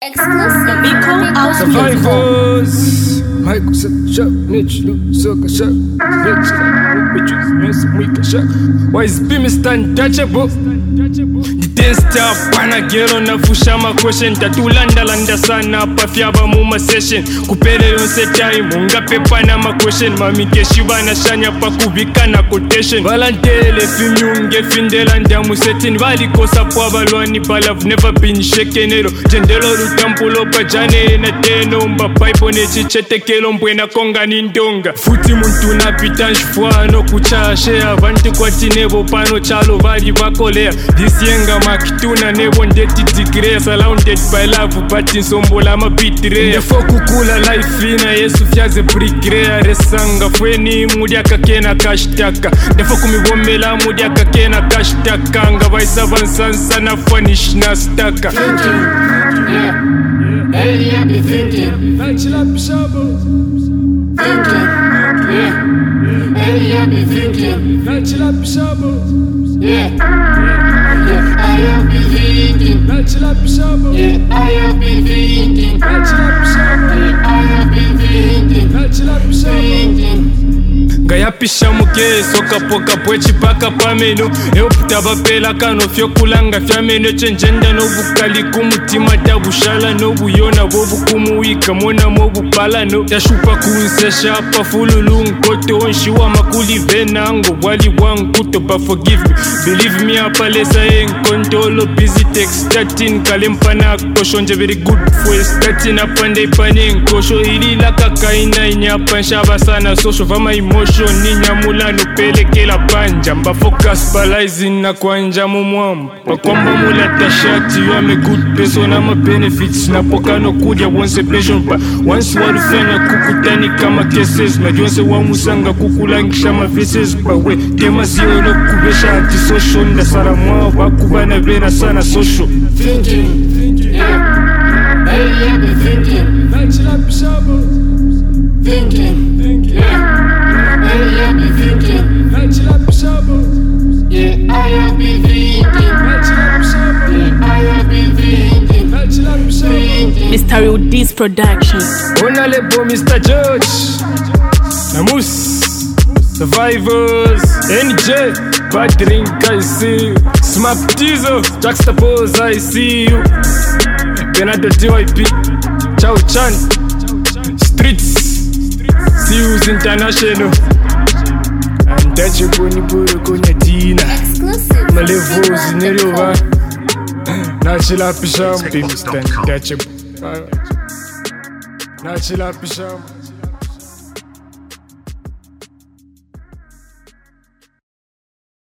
Exclusive. Biko House Survivors. Michael said, shut, Mitch, Luke, Soka, shut, Mitch, bitches, Miss, Mika, shut. Why is Mr. Untouchable? The 10-star pana gero na fushama question. Tatulanda landa sana pafyaba muma session. Kupele yonse time, unga pepa na ma question. Mami keshiba na shanya pa kubika na quotation. Valantele fimyunge findela ndamu setting. Vali kosa po balwani bala, I've never been shaken ero. Jendelo rutampulo pajane na teno. Mba paipo ne chichete kelo mbwena konga nindonga. Futi muntu na pitanj fuano kuchashe. Avanti kwa tinebo pano chalo vali vakolea. This yenga makituna nebo ndeti tigre. Surrounded by love but insombola mapitire. Ndefo kukula life ina yesu fyaze brigre. Resanga fweni mudia kakena kashtaka. Ndefo kumibomela mudia kakena kashtaka. Nga vaisa vansansa na fanish na staka. Yeah. Hey, I be thinking. Thinking. Yeah. Hey, I be thinking. Yeah. Yeah. I have been thinking. Yeah. I have been thinking. Yeah. I have been thinking. Ngayapisha muke soka poka pwechi paka pameno. Eo putaba pela kano fyo kulanga fyameno. Chenjenda no bukali kumutima tabushala no buyona bobu kumuika mona mobu pala no. Yashupa kunsesha pa fululu nkoto onshiwa makuli vena ango wali wanguto but forgive me. Believe me apalesa enkontolo busy text 13 kalempana kosho nje very good for starting apande pane nkosho ili la kakaina inyapa nshaba sana social vama emotion. Ninyamula nupelekela panja. Mba focus balizing na kwanja mumwamba. Bakwamba mula tashati. You am a good person, I'm a benefits. Napoka no kudia once a pleasure. But once warufanya kukutani kama cases. Majonse wa musanga kukulangisha ma faces. But we tema zio no kubesha anti-social. Ndasara mwa wakubana vena sana social. Thinking. Yeah. Hey, I be thinking. Thinking. Yeah. Hey, I be thinking. Yeah, I have been thinking. Yeah, I have been thinking. Mr. Rudis Production. Ona lebo Mr. George Namus Survivors NJ Bad Drink I see you. Smack Tizo Juxtapose I see you. Benado DYP Chow Chan Streets Seals International Untouchable ni buru kwenye tina. Exclusive. Malevozi niliova Nachila pishamu Mr. Untouchable Nachila pishamu